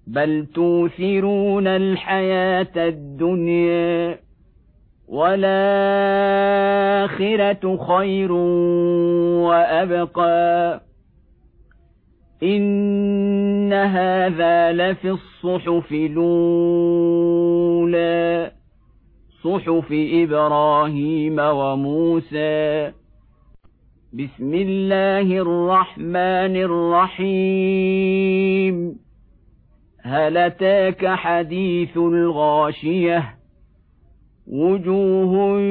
بل توثرون الحياة الدنيا والآخرة خير وأبقى إن هذا لفي الصحف الأولى صحف إبراهيم وموسى. بسم الله الرحمن الرحيم. هل أتاك حديث الغاشية وجوه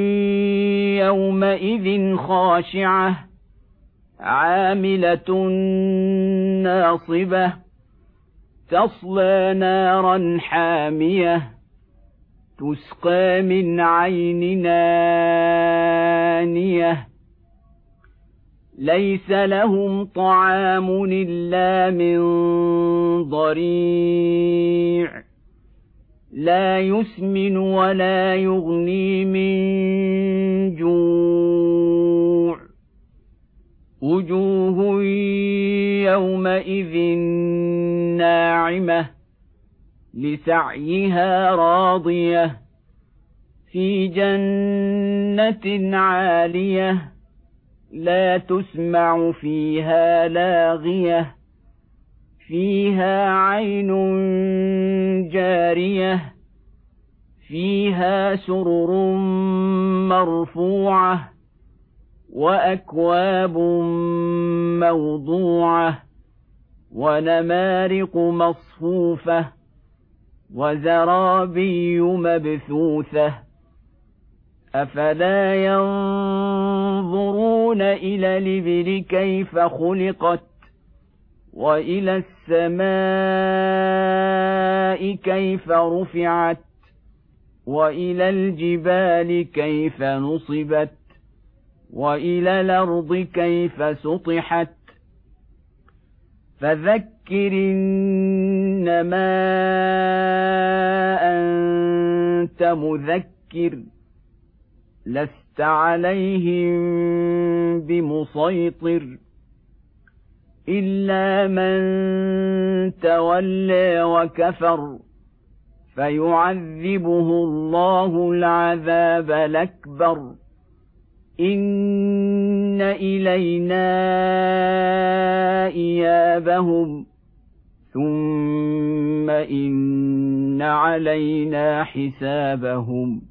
يومئذ خاشعة عاملة ناصبة تصلى نارا حامية تسقى من عين آنية ليس لهم طعام إلا من ضريع لا يسمن ولا يغني من جوع وجوه يومئذ ناعمة لسعيها راضية في جنة عالية لا تسمع فيها لاغية فيها عين جارية فيها سرر مرفوعة وأكواب موضوعة ونمارق مصفوفة وزرابي مبثوثة أفلا ينظرون إلى الإبل كيف خلقت وإلى السماء كيف رفعت وإلى الجبال كيف نصبت وإلى الأرض كيف سطحت فذكر إنما أنت مذكر لست عليهم بمسيطر إلا من تولى وكفر فيعذبه الله العذاب الأكبر إن إلينا إيابهم ثم إن علينا حسابهم